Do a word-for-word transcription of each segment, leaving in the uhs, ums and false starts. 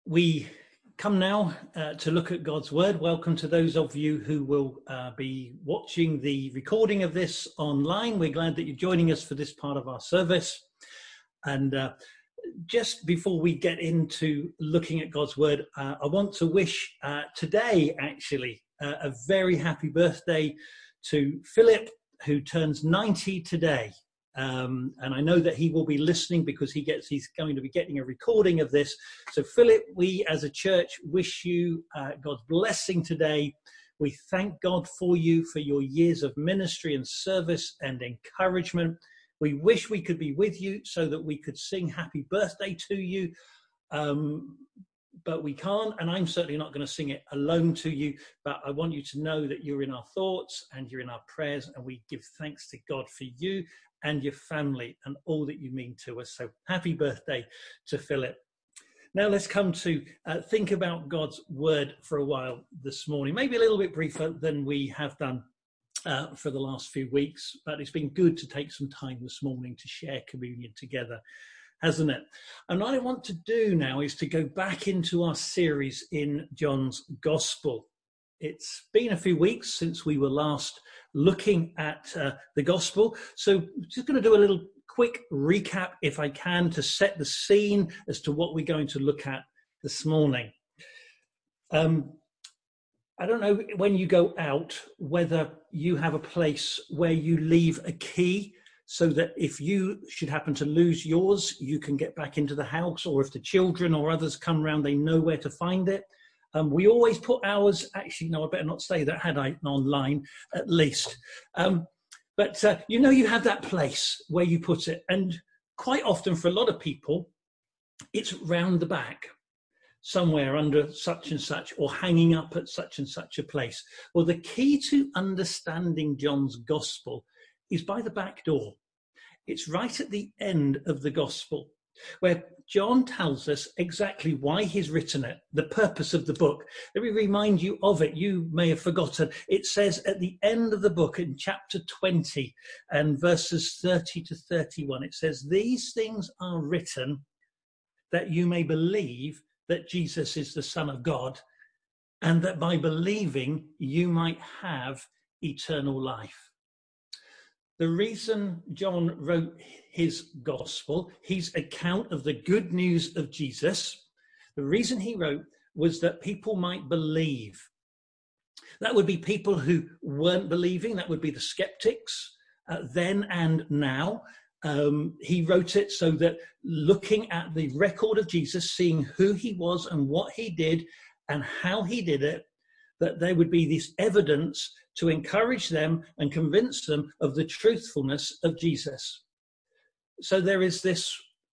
We come now uh, to look at God's Word. Welcome to those of you who will uh, be watching the recording of this online. We're glad that you're joining us for this part of our service. And uh, just before we get into looking at God's Word, uh, I want to wish uh, today, actually, uh, a very happy birthday to Philip, who turns ninety today. Um, and I know that he will be listening because he gets he's going to be getting a recording of this. So Philip, we as a church wish you uh, God's blessing today. We thank God for you, for your years of ministry and service and encouragement. We wish we could be with you so that we could sing happy birthday to you. Um, but we can't, and I'm certainly not going to sing it alone to you, but I want you to know that you're in our thoughts and you're in our prayers, and we give thanks to God for you and your family and all that you mean to us. So happy birthday to Philip. Now let's come to uh, think about God's Word for a while this morning, maybe a little bit briefer than we have done uh, for the last few weeks, but it's been good to take some time this morning to share communion together, hasn't it? And what I want to do now is to go back into our series in John's Gospel. It's been a few weeks since we were last looking at uh, the Gospel, so I'm just going to do a little quick recap, if I can, to set the scene as to what we're going to look at this morning. Um, I don't know when you go out whether you have a place where you leave a key so that if you should happen to lose yours, you can get back into the house, or if the children or others come round, they know where to find it. Um, we always put ours, actually, no, I better not say that, had I online at least. Um, but uh, you know, you have that place where you put it. And quite often for a lot of people, it's round the back, somewhere under such and such, or hanging up at such and such a place. Well, the key to understanding John's Gospel is by the back door. It's right at the end of the Gospel, where John tells us exactly why he's written it, the purpose of the book. Let me remind you of it. You may have forgotten. It says at the end of the book in chapter twenty and verses thirty to thirty-one, it says, "These things are written that you may believe that Jesus is the Son of God, and that by believing you might have eternal life." The reason John wrote his gospel, his account of the good news of Jesus, the reason he wrote was that people might believe. That would be people who weren't believing. That would be the skeptics uh, then and now. Um, he wrote it so that looking at the record of Jesus, seeing who he was and what he did and how he did it, that there would be this evidence to encourage them and convince them of the truthfulness of Jesus. So there is this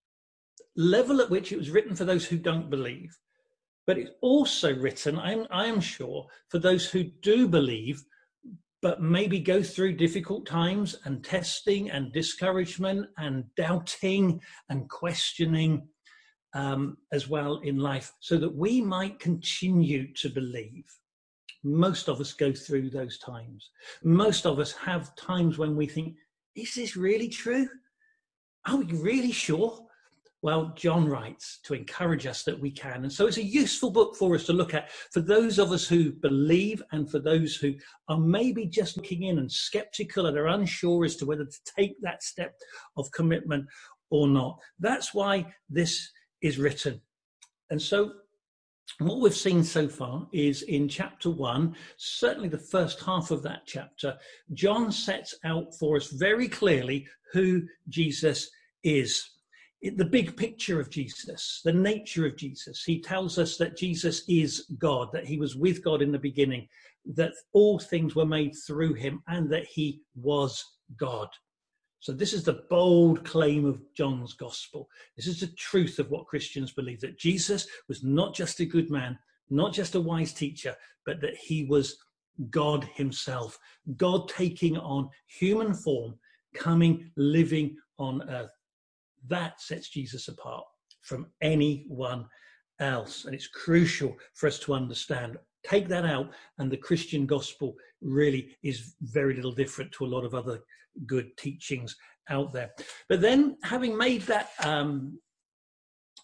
level at which it was written for those who don't believe, but it's also written, I'm, I am sure, for those who do believe, but maybe go through difficult times and testing and discouragement and doubting and questioning um, as well in life, so that we might continue to believe. Most of us go through those times. Most of us have times when we think, is this really true? Are we really sure? Well, John writes to encourage us that we can. And so it's a useful book for us to look at for those of us who believe and for those who are maybe just looking in and skeptical and are unsure as to whether to take that step of commitment or not. That's why this is written. And so what we've seen so far is in chapter one, certainly the first half of that chapter, John sets out for us very clearly who Jesus is. The big picture of Jesus, the nature of Jesus. He tells us that Jesus is God, that he was with God in the beginning, that all things were made through him, and that he was God. So this is the bold claim of John's Gospel. This is the truth of what Christians believe, that Jesus was not just a good man, not just a wise teacher, but that he was God himself, God taking on human form, coming, living on earth. That sets Jesus apart from anyone else. And it's crucial for us to understand. Take that out, and the Christian gospel really is very little different to a lot of other good teachings out there. But then, having made that um,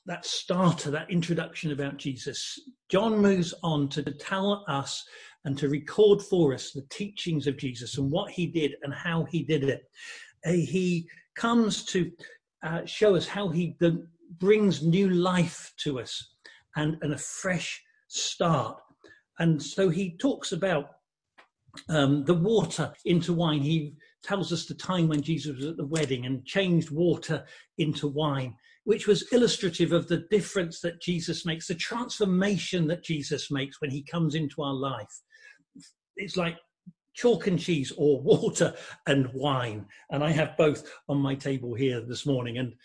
that starter, that introduction about Jesus, John moves on to tell us and to record for us the teachings of Jesus and what he did and how he did it. Uh, he comes to uh, show us how he the, brings new life to us and, and a fresh start. And so he talks about um, the water into wine. He tells us the time when Jesus was at the wedding and changed water into wine, which was illustrative of the difference that Jesus makes, the transformation that Jesus makes when he comes into our life. It's like chalk and cheese or water and wine. And I have both on my table here this morning. And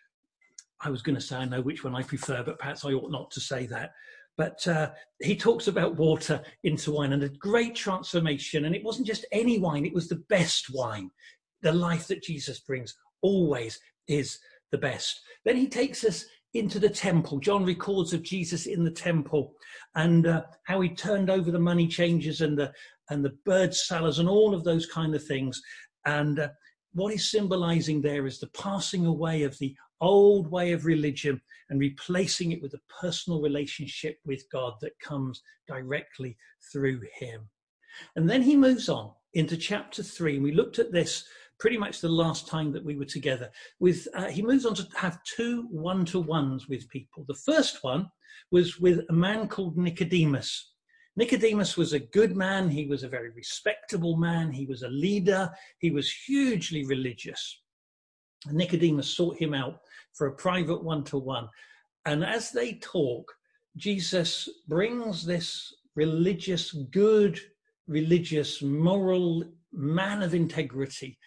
I was going to say I know which one I prefer, but perhaps I ought not to say that. But uh, he talks about water into wine and a great transformation. And it wasn't just any wine, it was the best wine. The life that Jesus brings always is the best. Then he takes us into the temple. John records of Jesus in the temple and uh, how he turned over the money changers and the and the bird sellers and all of those kind of things. And uh, what he's symbolizing there is the passing away of the old way of religion and replacing it with a personal relationship with God that comes directly through him. And then he moves on into chapter three. And we looked at this pretty much the last time that we were together. With uh, he moves on to have two one-to-ones with people. The first one was with a man called Nicodemus. Nicodemus was a good man. He was a very respectable man. He was a leader. He was hugely religious. And Nicodemus sought him out for a private one-to-one. And as they talk, Jesus brings this religious, good, religious, moral man of integrity.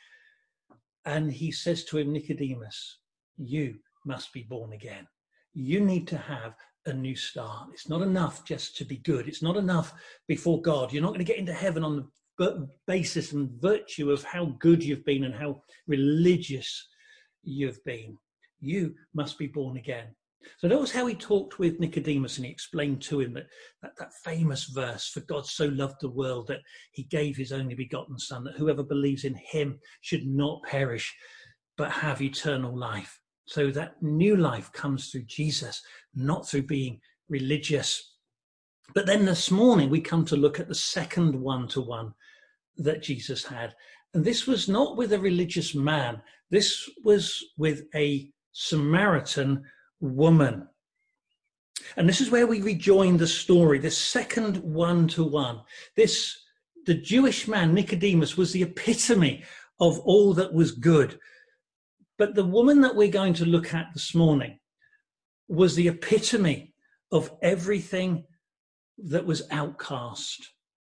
And he says to him, Nicodemus, you must be born again. You need to have a new start. It's not enough just to be good. It's not enough before God. You're not going to get into heaven on the basis and virtue of how good you've been and how religious you've been. You must be born again. So that was how he talked with Nicodemus, and he explained to him that, that that famous verse, for God so loved the world that he gave his only begotten son, that whoever believes in him should not perish, but have eternal life. So that new life comes through Jesus, not through being religious. But then this morning we come to look at the second one-to-one that Jesus had. And this was not with a religious man. This was with a Samaritan woman. And this is where we rejoin the story, the second one-to-one. This, the Jewish man, Nicodemus, was the epitome of all that was good. But the woman that we're going to look at this morning was the epitome of everything that was outcast.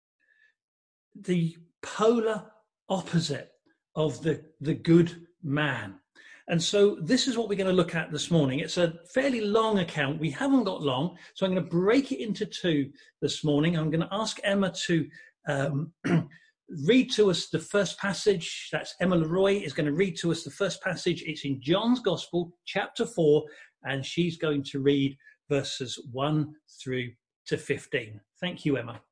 The polar opposite of the, the good man. And so this is what we're going to look at this morning. It's a fairly long account. We haven't got long, so I'm going to break it into two this morning. I'm going to ask Emma to um, read to us the first passage. That's Emma Leroy is going to read to us the first passage. It's in John's Gospel, chapter four, and she's going to read verses one through to fifteen. Thank you, Emma.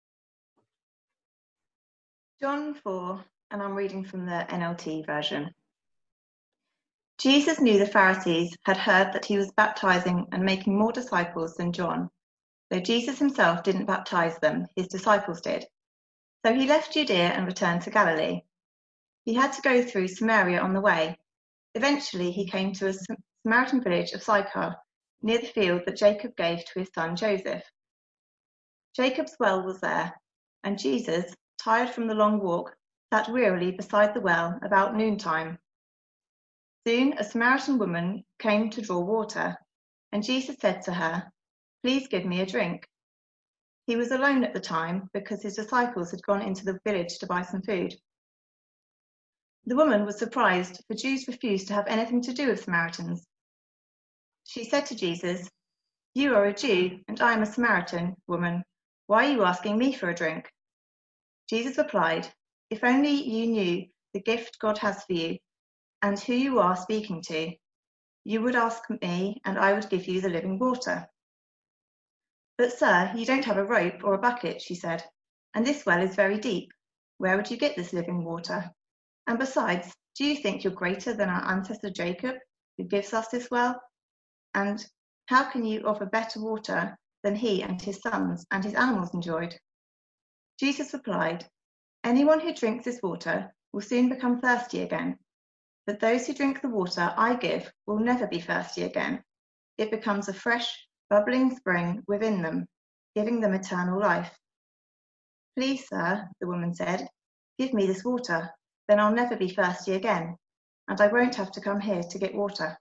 John four, and I'm reading from the N L T version. Jesus knew the Pharisees had heard that he was baptizing and making more disciples than John, though Jesus himself didn't baptize them, his disciples did. So he left Judea and returned to Galilee. He had to go through Samaria on the way. Eventually he came to a Samaritan village of Sychar, near the field that Jacob gave to his son Joseph. Jacob's well was there, and Jesus, tired from the long walk, sat wearily beside the well about noontime. Soon a Samaritan woman came to draw water, and Jesus said to her, "Please give me a drink." He was alone at the time because his disciples had gone into the village to buy some food. The woman was surprised, for Jews refused to have anything to do with Samaritans. She said to Jesus, "You are a Jew, and I am a Samaritan woman. Why are you asking me for a drink?" Jesus replied, "If only you knew the gift God has for you, and who you are speaking to, you would ask me, and I would give you the living water." "But sir, you don't have a rope or a bucket," she said, "and this well is very deep. Where would you get this living water? And besides, do you think you're greater than our ancestor Jacob, who gives us this well, and How can you offer better water than he and his sons and his animals enjoyed?" Jesus replied, "Anyone who drinks this water will soon become thirsty again. But those who drink the water I give will never be thirsty again. It becomes a fresh, bubbling spring within them, giving them eternal life." "Please, sir," the woman said, "give me this water. Then I'll never be thirsty again, and I won't have to come here to get water."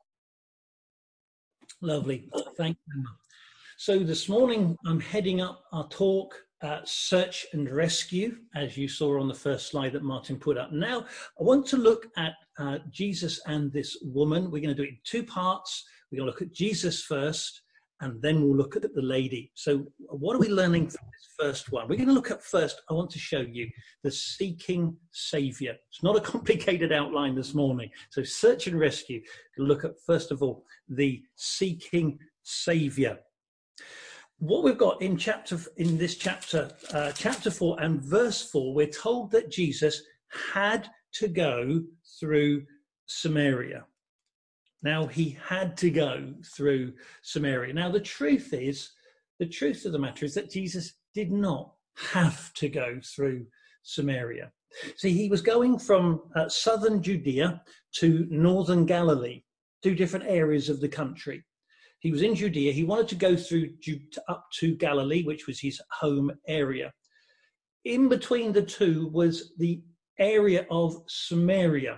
Lovely. Thank you, Emma. So this morning I'm heading up our talk, uh, Search and Rescue, as you saw on the first slide that Martin put up. Now, I want to look at uh, Jesus and this woman. We're going to do it in two parts. We're going to look at Jesus first, and then we'll look at the lady. So what are we learning from this first one? We're going to look at first, I want to show you the seeking Saviour. It's not a complicated outline this morning. So Search and Rescue, we'll look at, first of all, the seeking Saviour. What we've got in chapter in this chapter, uh, chapter four and verse four, we're told that Jesus had to go through Samaria. Now, he had to go through Samaria. Now, the truth is, the truth of the matter is that Jesus did not have to go through Samaria. See, he was going from uh, southern Judea to northern Galilee, two different areas of the country. He was in Judea. He wanted to go through up to Galilee, which was his home area. In between the two was the area of Samaria.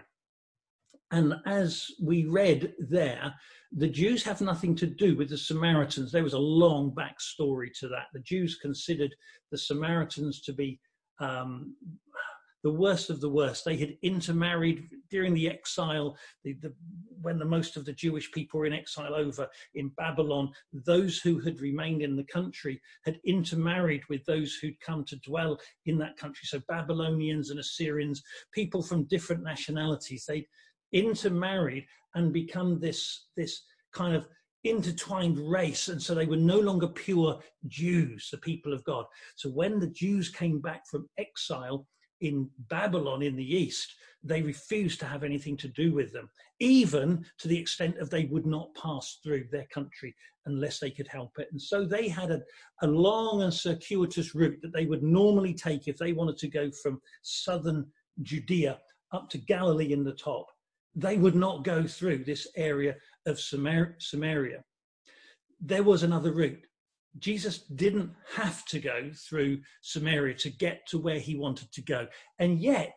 And as we read there, the Jews have nothing to do with the Samaritans. There was a long backstory to that. The Jews considered the Samaritans to be um, the worst of the worst. They had intermarried during the exile, the, the, when the most of the Jewish people were in exile over in Babylon. Those who had remained in the country had intermarried with those who'd come to dwell in that country. So Babylonians and Assyrians, people from different nationalities, they'd intermarried and become this, this kind of intertwined race, and so they were no longer pure Jews, the people of God. So when the Jews came back from exile in Babylon in the east, they refused to have anything to do with them, even to the extent of they would not pass through their country unless they could help it. And so they had a, a long and circuitous route that they would normally take if they wanted to go from southern Judea up to Galilee in the top. They would not go through this area of Samar- Samaria. There was another route. Jesus didn't have to go through Samaria to get to where he wanted to go. And yet,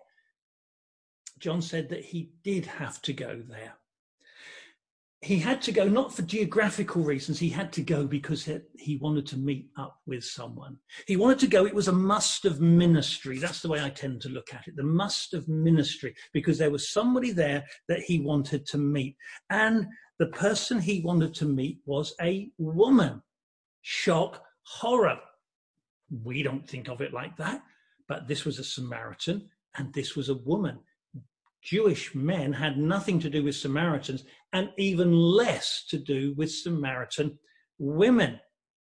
John said that he did have to go there. He had to go not for geographical reasons. He had to go because he wanted to meet up with someone. He wanted to go. It was a must of ministry. That's the way I tend to look at it. The must of ministry, because there was somebody there that he wanted to meet. And the person he wanted to meet was a woman. Shock, horror. We don't think of it like that. But this was a Samaritan and this was a woman. Jewish men had nothing to do with Samaritans, and even less to do with Samaritan women.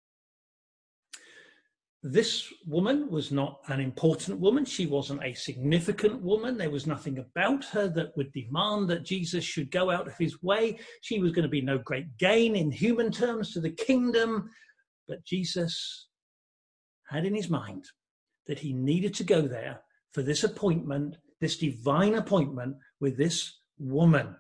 This woman was not an important woman. She wasn't a significant woman. There was nothing about her that would demand that Jesus should go out of his way. She was going to be no great gain in human terms to the kingdom. But Jesus had in his mind that he needed to go there for this appointment, this divine appointment with this woman.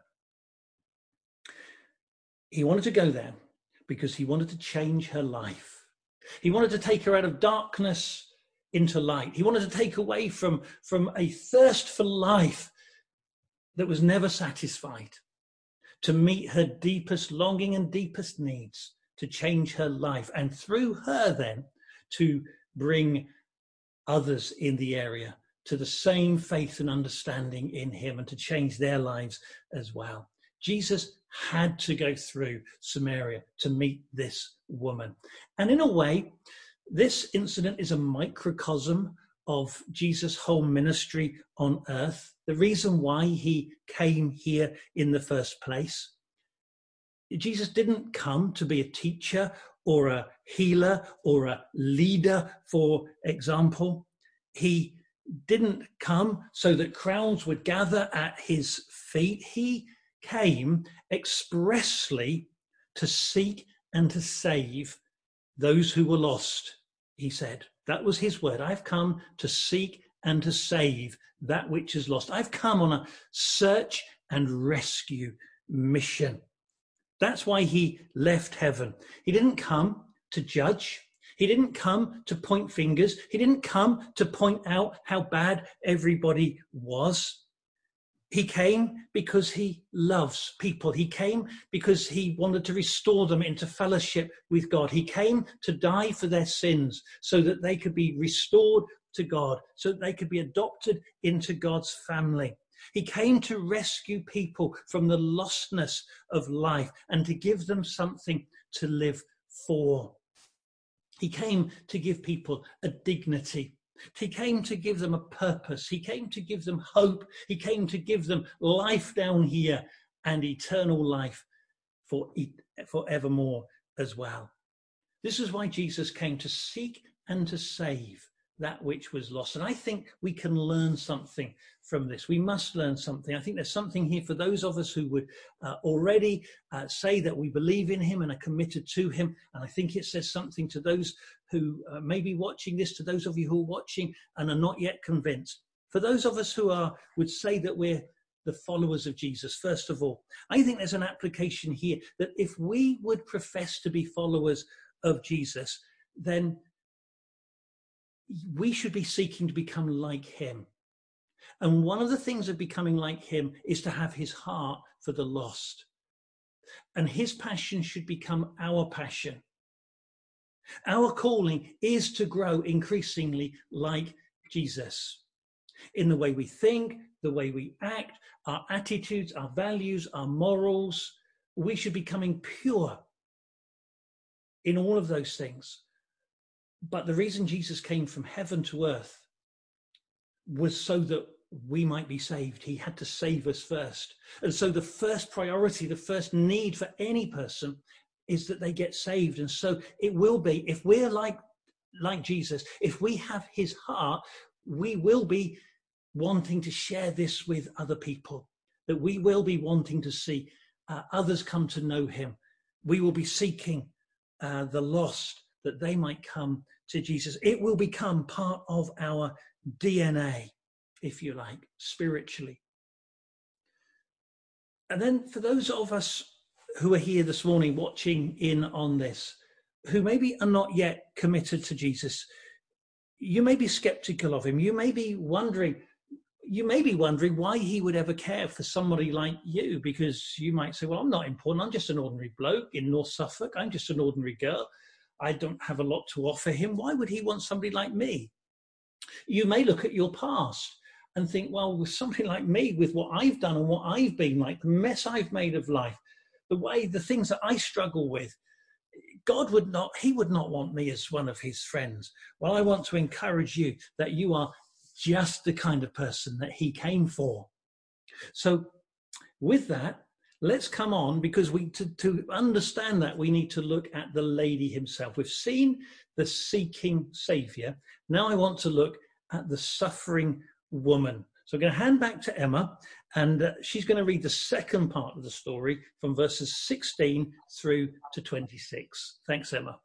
He wanted to go there because he wanted to change her life. He wanted to take her out of darkness into light. He wanted to take away from, from a thirst for life that was never satisfied, to meet her deepest longing and deepest needs, to change her life, and through her then to bring others in the area to the same faith and understanding in him and to change their lives as well. Jesus had to go through Samaria to meet this woman. And in a way, this incident is a microcosm of Jesus' whole ministry on earth, the reason why he came here in the first place. Jesus didn't come to be a teacher or a healer or a leader, for example. He didn't come so that crowds would gather at his feet. He came expressly to seek and to save those who were lost, he said. That was his word. I've come to seek and to save that which is lost. I've come on a search and rescue mission. That's why he left heaven. He didn't come to judge. He didn't come to point fingers. He didn't come to point out how bad everybody was. He came because he loves people. He came because he wanted to restore them into fellowship with God. He came to die for their sins so that they could be restored to God, so that they could be adopted into God's family. He came to rescue people from the lostness of life and to give them something to live for. He came to give people a dignity. He came to give them a purpose. He came to give them hope. He came to give them life down here and eternal life for forevermore as well. This is why Jesus came, to seek and to save that which was lost. And I think we can learn something from this. We must learn something. I think there's something here for those of us who would uh, already uh, say that we believe in him and are committed to him. And I think it says something to those who uh, may be watching this, to those of you who are watching and are not yet convinced. For those of us who are would say that we're the followers of Jesus, first of all, I think there's an application here that if we would profess to be followers of Jesus, then we should be seeking to become like him. And one of the things of becoming like him is to have his heart for the lost. And his passion should become our passion. Our calling is to grow increasingly like Jesus in the way we think, the way we act, our attitudes, our values, our morals. We should be becoming pure in all of those things. But the reason Jesus came from heaven to earth was so that we might be saved. He had to save us first. And so the first priority, the first need for any person is that they get saved. And so it will be, if we're like, like Jesus, if we have his heart, we will be wanting to share this with other people, that we will be wanting to see uh, others come to know him. We will be seeking uh, the lost, that they might come to Jesus. It will become part of our D N A, if you like, spiritually. And then for those of us who are here this morning watching in on this, who maybe are not yet committed to Jesus, you may be skeptical of him. You may be wondering, you may be wondering why he would ever care for somebody like you, because you might say, well, I'm not important. I'm just an ordinary bloke in North Suffolk. I'm just an ordinary girl. I don't have a lot to offer him. Why would he want somebody like me? You may look at your past and think, well, with somebody like me, with what I've done and what I've been like, the mess I've made of life, the way, the things that I struggle with, God would not, he would not want me as one of his friends. Well, I want to encourage you that you are just the kind of person that he came for. So with that, let's come on, because we to, to understand that, we need to look at the lady himself. We've seen the seeking Saviour. Now I want to look at the suffering woman. So I'm going to hand back to Emma, and uh, she's going to read the second part of the story from verses sixteen through to twenty-six. Thanks, Emma.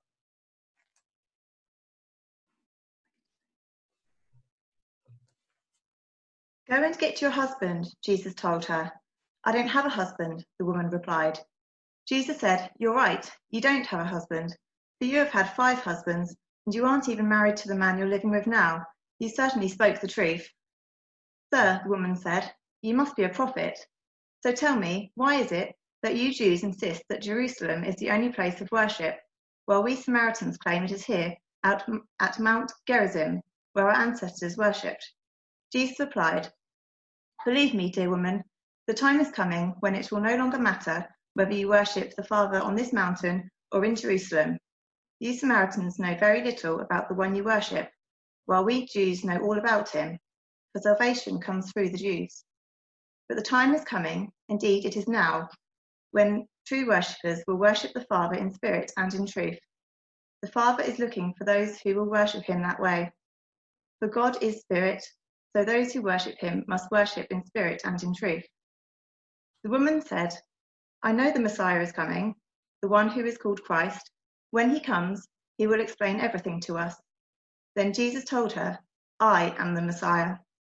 Go and get your husband, Jesus told her. I don't have a husband, the woman replied. Jesus said, you're right, you don't have a husband, for you have had five husbands, and you aren't even married to the man you're living with now. You certainly spoke the truth. Sir, the woman said, you must be a prophet. So tell me, why is it that you Jews insist that Jerusalem is the only place of worship, while we Samaritans claim it is here, out at Mount Gerizim, where our ancestors worshipped? Jesus replied, believe me, dear woman, the time is coming when it will no longer matter whether you worship the Father on this mountain or in Jerusalem. You Samaritans know very little about the one you worship, while we Jews know all about him, for salvation comes through the Jews. But the time is coming, indeed it is now, when true worshippers will worship the Father in spirit and in truth. The Father is looking for those who will worship him that way. For God is spirit, so those who worship him must worship in spirit and in truth. The woman said, I know the Messiah is coming. the one who is called Christ. When he comes, he will explain everything to us." Then Jesus told her, "I am the Messiah."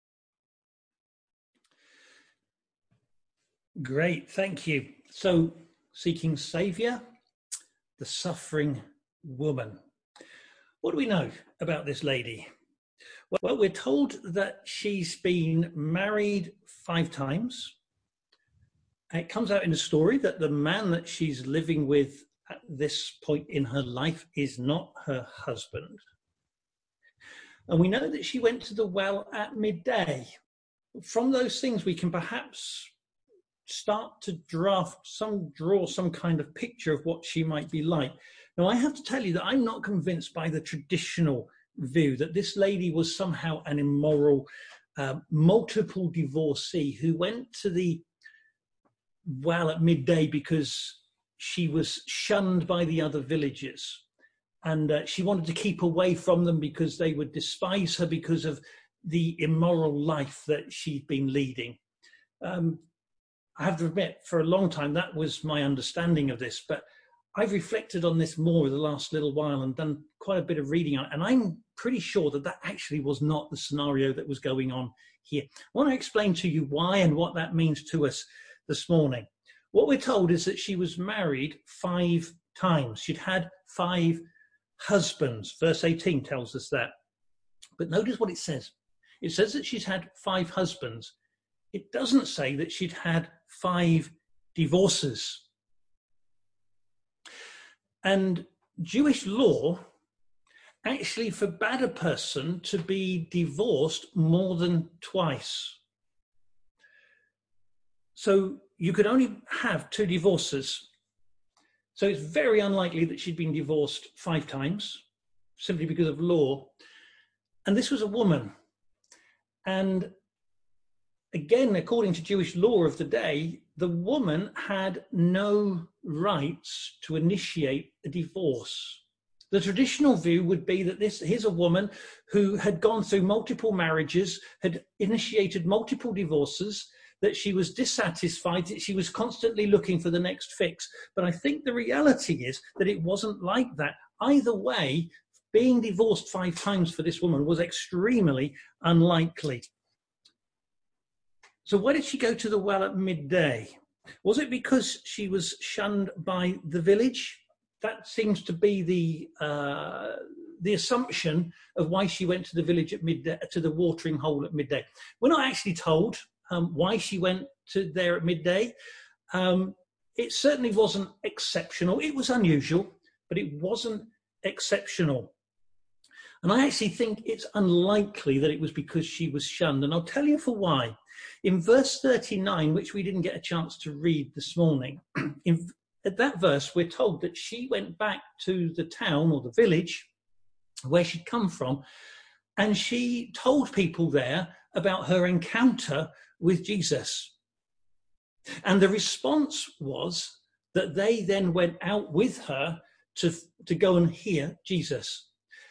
Great, thank you. So, seeking Saviour, the suffering woman. What do we know about this lady? Well, we're told that she's been married five times. It comes out in the story that the man that she's living with at this point in her life is not her husband. And we know that she went to the well at midday. From those things, we can perhaps start to draft some, draw some kind of picture of what she might be like. Now, I have to tell you that I'm not convinced by the traditional view that this lady was somehow an immoral, uh, multiple divorcee who went to the well at midday because she was shunned by the other villagers. And uh, she wanted to keep away from them because they would despise her because of the immoral life that she'd been leading. Um, I have to admit, for a long time, that was my understanding of this, but I've reflected on this more in the last little while and done quite a bit of reading on it, and I'm pretty sure that that actually was not the scenario that was going on here. I want to explain to you why and what that means to us this morning. What we're told is that she was married five times. She'd had five husbands. Verse eighteen tells us that. But notice what it says. It says that she's had five husbands. It doesn't say that she'd had five divorces. And Jewish law actually forbade a person to be divorced more than twice. So you could only have two divorces. So it's very unlikely that she'd been divorced five times, simply because of law. And this was a woman. And again, according to Jewish law of the day, the woman had no rights to initiate a divorce. The traditional view would be that this here's a woman who had gone through multiple marriages, had initiated multiple divorces, that she was dissatisfied, that she was constantly looking for the next fix. But I think the reality is that it wasn't like that. Either way, being divorced five times for this woman was extremely unlikely. So why did she go to the well at midday? Was it because she was shunned by the village? That seems to be the uh, the assumption of why she went to the village at midday, to the watering hole at midday. We're not actually told um, why she went to there at midday. Um, it certainly wasn't exceptional. It was unusual, but it wasn't exceptional. And I actually think it's unlikely that it was because she was shunned. And I'll tell you for why. In verse thirty-nine, which we didn't get a chance to read this morning, in, at that verse, we're told that she went back to the town or the village where she'd come from, and she told people there about her encounter with Jesus. And the response was that they then went out with her to, to go and hear Jesus.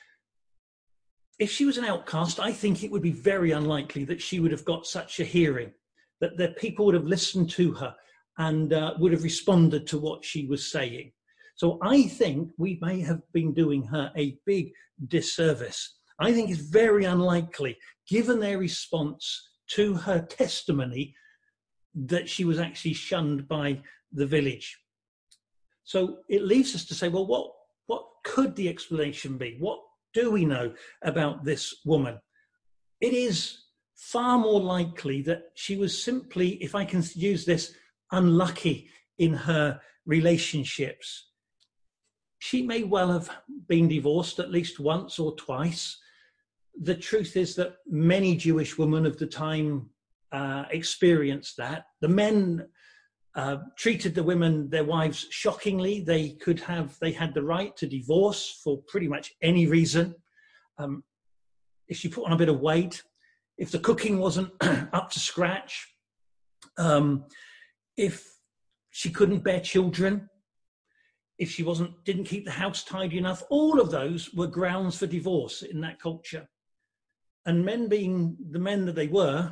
If she was an outcast, I think it would be very unlikely that she would have got such a hearing, that the people would have listened to her and uh, would have responded to what she was saying. So I think we may have been doing her a big disservice. I think it's very unlikely, given their response to her testimony, that she was actually shunned by the village. So it leaves us to say, well, what, what could the explanation be? What do we know about this woman? It is far more likely that she was simply, if I can use this, unlucky in her relationships. She may well have been divorced at least once or twice. The truth is that many Jewish women of the time uh, experienced that. The men uh, treated the women, their wives, shockingly. They could have, they had the right to divorce for pretty much any reason. Um, if she put on a bit of weight, if the cooking wasn't up to scratch, um, if she couldn't bear children, if she wasn't didn't keep the house tidy enough, all of those were grounds for divorce in that culture. And men being the men that they were,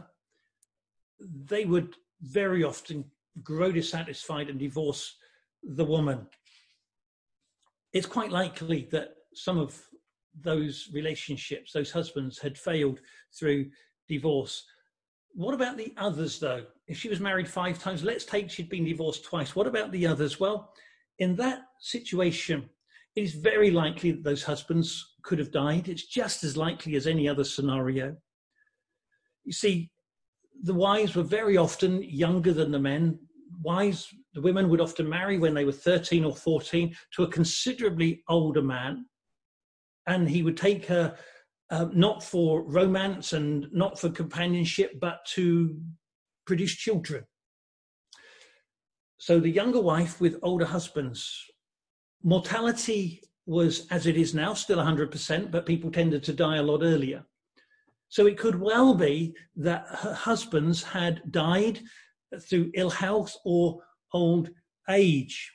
they would very often grow dissatisfied and divorce the woman. it's quite likely that some of those relationships, those husbands, had failed through divorce. What about the others, though? If she was married five times, let's take she'd been divorced twice. What about the others? Well, in that situation, it is very likely that those husbands could have died. It's just as likely as any other scenario. You see, the wives were very often younger than the men. Wives, the women would often marry when they were thirteen or fourteen to a considerably older man. And he would take her uh, not for romance and not for companionship, but to produce children. So the younger wife with older husbands, mortality was, as it is now, still one hundred percent, but people tended to die a lot earlier. So it could well be that her husbands had died through ill health or old age.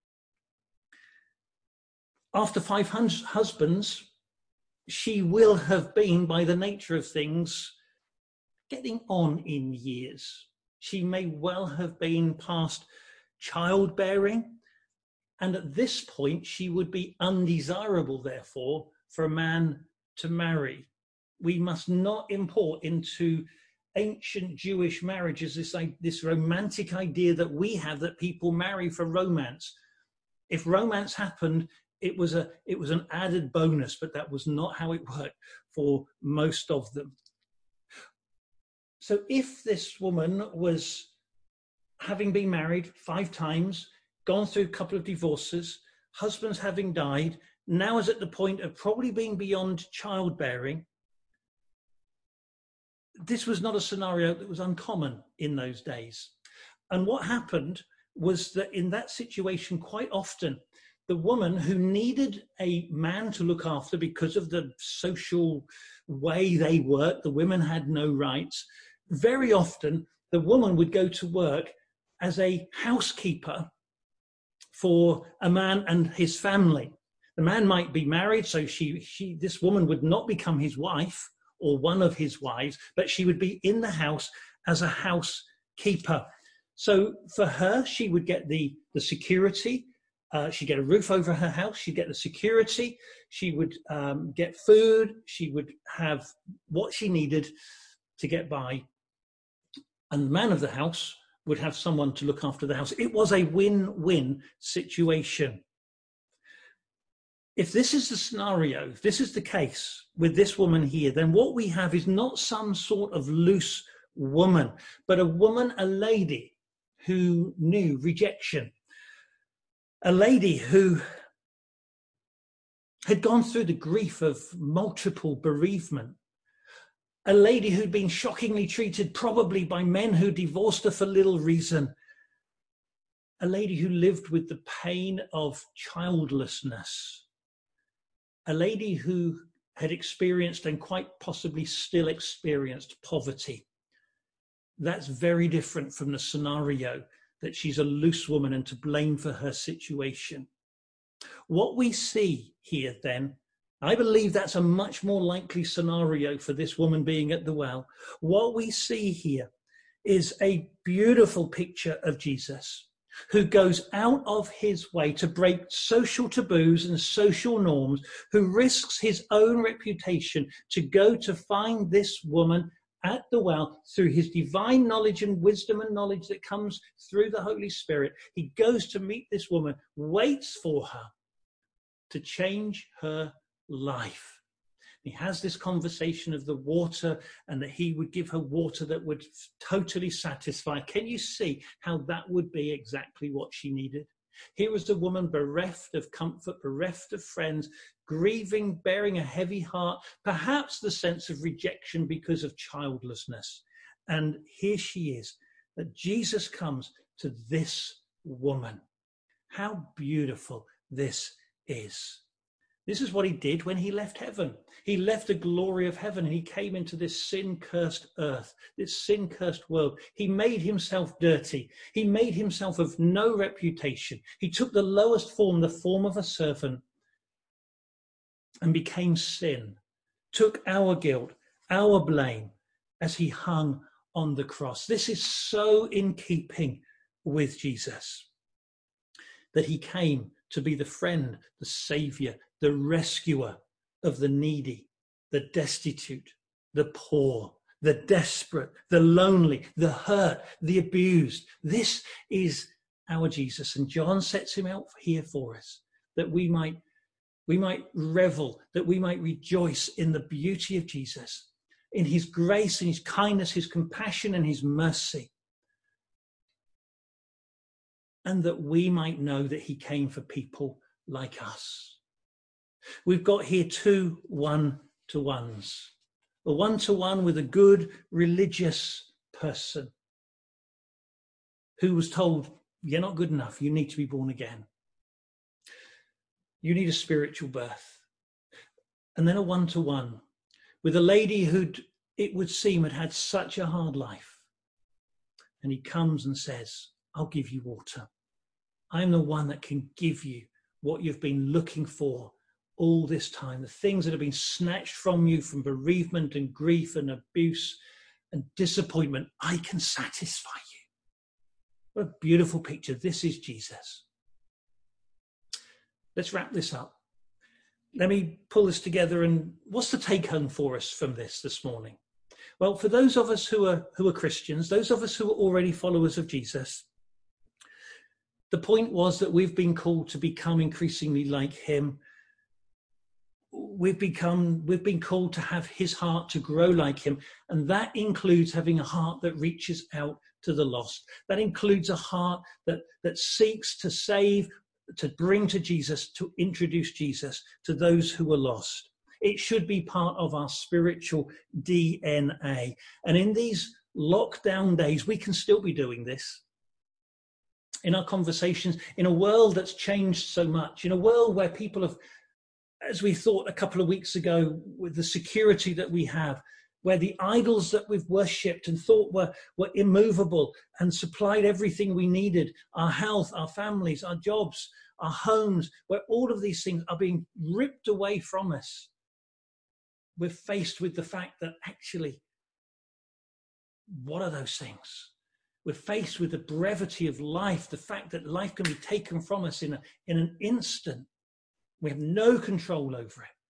After five husbands, she will have been, by the nature of things, getting on in years. She may well have been past childbearing, and at this point she would be undesirable, therefore, for a man to marry. We must not import into ancient Jewish marriages this, this romantic idea that we have that people marry for romance. If romance happened, it was a it was an added bonus, but that was not how it worked for most of them. So if this woman was, having been married five times, gone through a couple of divorces, husbands having died, now is at the point of probably being beyond childbearing, this was not a scenario that was uncommon in those days. And what happened was that in that situation, quite often, the woman who needed a man to look after because of the social way they worked, the women had no rights, very often the woman would go to work as a housekeeper for a man and his family. The man might be married, so she, she, this woman would not become his wife or one of his wives, but she would be in the house as a housekeeper. So for her, she would get the, the security. Uh, she'd get a roof over her house. She'd get the security. She would um, get food. She would have what she needed to get by. And the man of the house would have someone to look after the house. It was a win-win situation. If this is the scenario, if this is the case with this woman here, then what we have is not some sort of loose woman, but a woman, a lady who knew rejection. A lady who had gone through the grief of multiple bereavement. A lady who'd been shockingly treated probably by men who divorced her for little reason. A lady who lived with the pain of childlessness. A lady who had experienced and quite possibly still experienced poverty. That's very different from the scenario that she's a loose woman and to blame for her situation. What we see here then, I believe that's a much more likely scenario for this woman being at the well. What we see here is a beautiful picture of Jesus, who goes out of his way to break social taboos and social norms, who risks his own reputation to go to find this woman at the well through his divine knowledge and wisdom and knowledge that comes through the Holy Spirit. He goes to meet this woman, waits for her to change her life. He has this conversation of the water and that he would give her water that would totally satisfy. Can you see how that would be exactly what she needed? Here was a woman bereft of comfort, bereft of friends, grieving, bearing a heavy heart, perhaps the sense of rejection because of childlessness. And here she is, that Jesus comes to this woman. How beautiful this is. This is what he did when he left heaven. He left the glory of heaven and he came into this sin-cursed earth, this sin-cursed world. He made himself dirty. He made himself of no reputation. He took the lowest form, the form of a servant, and became sin, took our guilt, our blame, as he hung on the cross. This is so in keeping with Jesus, that he came to be the friend, the saviour, the rescuer of the needy, the destitute, the poor, the desperate, the lonely, the hurt, the abused. This is our Jesus. And John sets him out here for us, that we might, we might revel, that we might rejoice in the beauty of Jesus, in his grace and his kindness, his compassion and his mercy. And that we might know that he came for people like us. We've got here two one-to-ones. A one-to-one with a good religious person who was told, you're not good enough, you need to be born again. You need a spiritual birth. And then a one-to-one with a lady who, it would seem, had had such a hard life. And he comes and says, I'll give you water. I'm the one that can give you what you've been looking for all this time. The things that have been snatched from you from bereavement and grief and abuse and disappointment, I can satisfy you. What a beautiful picture. This is Jesus. Let's wrap this up. Let me pull this together. And what's the take home for us from this this morning? Well, for those of us who are who are Christians, those of us who are already followers of Jesus, the point was that we've been called to become increasingly like him. We've become, we've been called to have his heart, to grow like him. And that includes having a heart that reaches out to the lost. That includes a heart that, that seeks to save, to bring to Jesus, to introduce Jesus to those who are lost. It should be part of our spiritual D N A. And in these lockdown days, we can still be doing this. In our conversations, in a world that's changed so much, in a world where people have, as we thought a couple of weeks ago, with the security that we have, where the idols that we've worshipped and thought were, were immovable and supplied everything we needed, our health, our families, our jobs, our homes, where all of these things are being ripped away from us, we're faced with the fact that actually, what are those things? We're faced with the brevity of life, the fact that life can be taken from us in, a, in an instant. We have no control over it.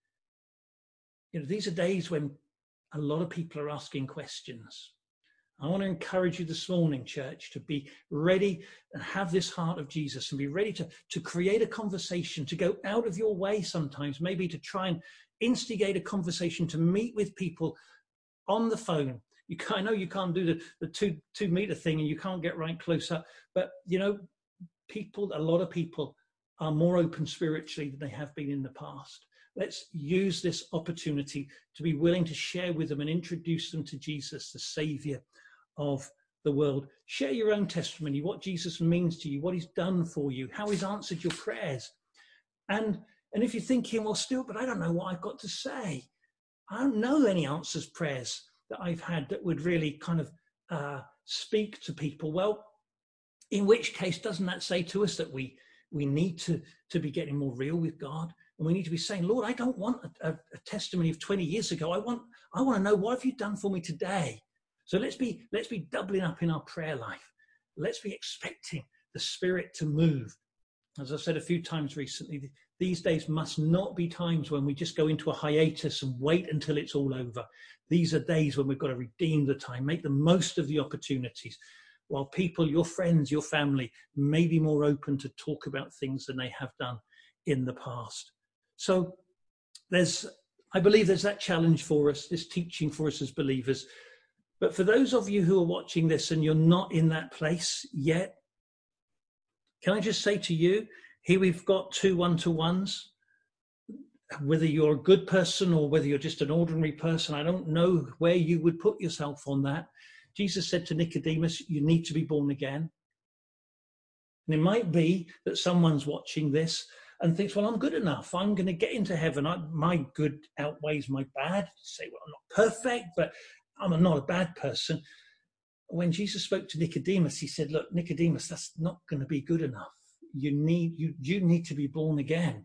You know, these are days when a lot of people are asking questions. I want to encourage you this morning, church, to be ready and have this heart of Jesus and be ready to, to create a conversation, to go out of your way sometimes, maybe to try and instigate a conversation, to meet with people on the phone. You can, I know you can't do the, the two, two meter thing and you can't get right close up, but you know, people, a lot of people are more open spiritually than they have been in the past. Let's use this opportunity to be willing to share with them and introduce them to Jesus, the Saviour of the world. Share your own testimony, what Jesus means to you, what he's done for you, how he's answered your prayers. And, and if you're thinking, well, still, but I don't know what I've got to say. I don't know any answers prayers that I've had that would really kind of uh, speak to people. Well, in which case, doesn't that say to us that we we need to, to be getting more real with God? And we need to be saying, Lord, I don't want a, a, a testimony of twenty years ago. I want I want to know, what have you done for me today? So let's be let's be doubling up in our prayer life. Let's be expecting the Spirit to move. As I've said a few times recently, these days must not be times when we just go into a hiatus and wait until it's all over. These are days when we've got to redeem the time, make the most of the opportunities, while people, your friends, your family, may be more open to talk about things than they have done in the past. So there's, I believe there's that challenge for us, this teaching for us as believers. But for those of you who are watching this and you're not in that place yet, can I just say to you, here we've got two one-to-ones. Whether you're a good person or whether you're just an ordinary person, I don't know where you would put yourself on that. Jesus said to Nicodemus, you need to be born again. And it might be that someone's watching this and thinks, well, I'm good enough. I'm going to get into heaven. I, my good outweighs my bad. Say, well, I'm not perfect, but I'm not a bad person. When Jesus spoke to Nicodemus, he said, look, Nicodemus, that's not going to be good enough. You need, you, you need to be born again.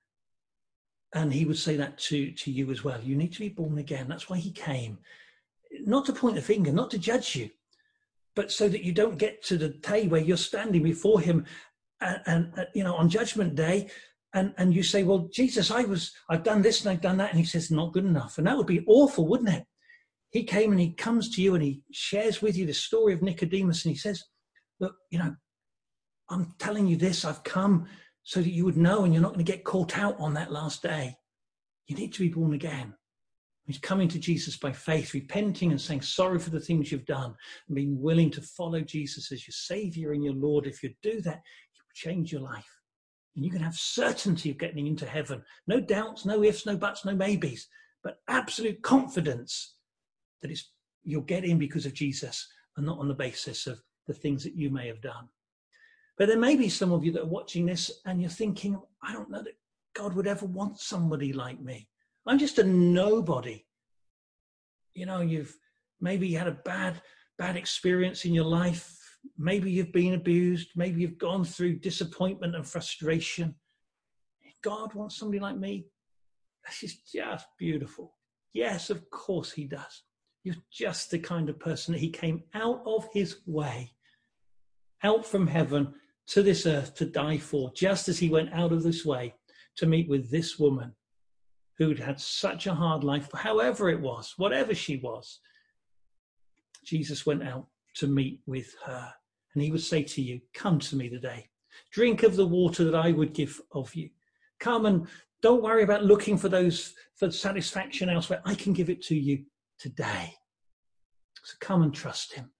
And he would say that to, to you as well. You need to be born again. That's why he came. Not to point a finger, not to judge you, but so that you don't get to the day where you're standing before him and, and uh, you know, on Judgment Day, and, and you say, well, Jesus, I was, I've done this and I've done that. And he says, not good enough. And that would be awful, wouldn't it? He came and he comes to you and he shares with you the story of Nicodemus. And he says, look, you know, I'm telling you this, I've come so that you would know and you're not going to get caught out on that last day. You need to be born again. He's coming to Jesus by faith, repenting and saying sorry for the things you've done, and being willing to follow Jesus as your Savior and your Lord. If you do that, He will change your life. And you can have certainty of getting into heaven. No doubts, no ifs, no buts, no maybes, but absolute confidence that it's, you'll get in because of Jesus and not on the basis of the things that you may have done. But there may be some of you that are watching this and you're thinking, I don't know that God would ever want somebody like me. I'm just a nobody. You know, you've maybe had a bad, bad experience in your life. Maybe you've been abused. Maybe you've gone through disappointment and frustration. God wants somebody like me. This is just beautiful. Yes, of course he does. You're just the kind of person that he came out of his way, out from heaven to this earth to die for, just as he went out of this way to meet with this woman who'd had such a hard life, however it was, whatever she was. Jesus went out to meet with her. And he would say to you, come to me today. Drink of the water that I would give of you. Come and don't worry about looking for those, for satisfaction elsewhere. I can give it to you today. So come and trust him.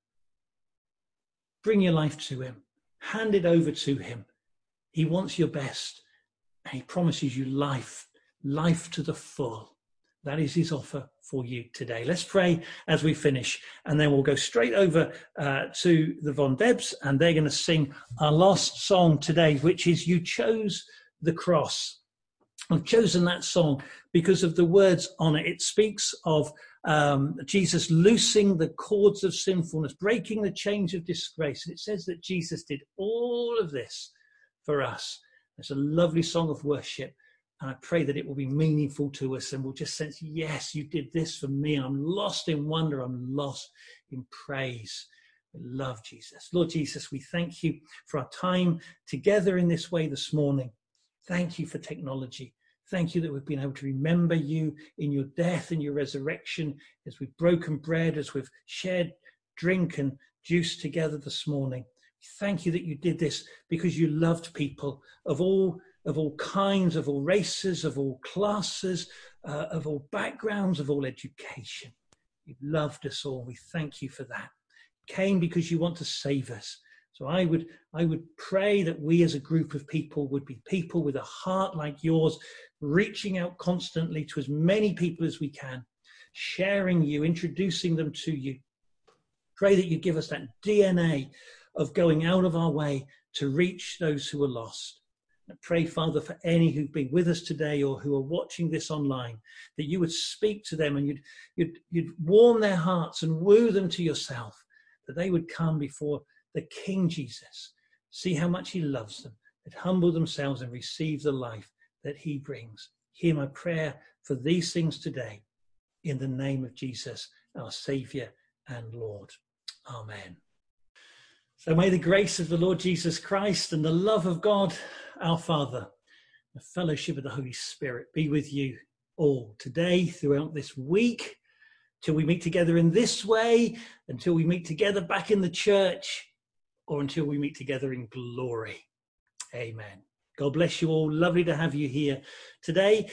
Bring your life to him. Hand it over to him. He wants your best. And he promises you life, life to the full. That is his offer for you today. Let's pray as we finish, and then we'll go straight over uh, to the Von Debs, and they're going to sing our last song today, which is You Chose the Cross. I've chosen that song because of the words on it. It speaks of um, Jesus loosing the cords of sinfulness, breaking the chains of disgrace. And it says that Jesus did all of this for us. It's a lovely song of worship. And I pray that it will be meaningful to us and we'll just sense, yes, you did this for me. I'm lost in wonder. I'm lost in praise. We love Jesus. Lord Jesus, we thank you for our time together in this way this morning. Thank you for technology. Thank you that we've been able to remember you in your death and your resurrection as we've broken bread, as we've shared drink and juice together this morning. Thank you that you did this because you loved people of all of all kinds, of all races, of all classes, uh, of all backgrounds, of all education. You loved us all. We thank you for that. You came because you want to save us. So I would, I would pray that we as a group of people would be people with a heart like yours, reaching out constantly to as many people as we can, sharing you, introducing them to you. Pray that you give us that D N A of going out of our way to reach those who are lost. I pray, Father, for any who've been with us today or who are watching this online, that you would speak to them and you'd, you'd, you'd warm their hearts and woo them to yourself, that they would come before the King Jesus, see how much he loves them, that humble themselves and receive the life that he brings. Hear my prayer for these things today, in the name of Jesus, our Saviour and Lord. Amen. So may the grace of the Lord Jesus Christ and the love of God, our Father, the fellowship of the Holy Spirit be with you all today, throughout this week, till we meet together in this way, until we meet together back in the church, or until we meet together in glory. Amen. God bless you all. Lovely to have you here today.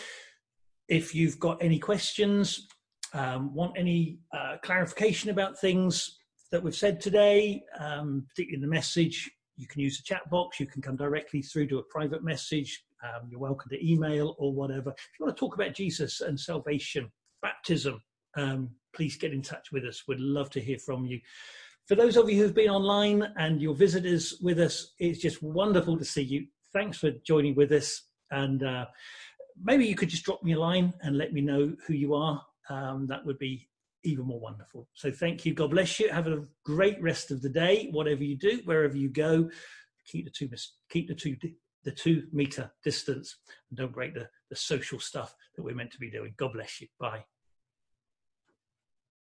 If you've got any questions, um, want any uh, clarification about things that we've said today, um, particularly in the message, you can use the chat box. You can come directly through to a private message. Um, you're welcome to email or whatever. If you want to talk about Jesus and salvation, baptism, um, please get in touch with us. We'd love to hear from you. For those of you who've been online and your visitors with us, it's just wonderful to see you. Thanks for joining with us. And uh, maybe you could just drop me a line and let me know who you are. Um, that would be even more wonderful. So thank you. God bless you. Have a great rest of the day. Whatever you do, wherever you go, keep the two keep the two the two meter distance and don't break the, the social stuff that we're meant to be doing. God bless you. Bye.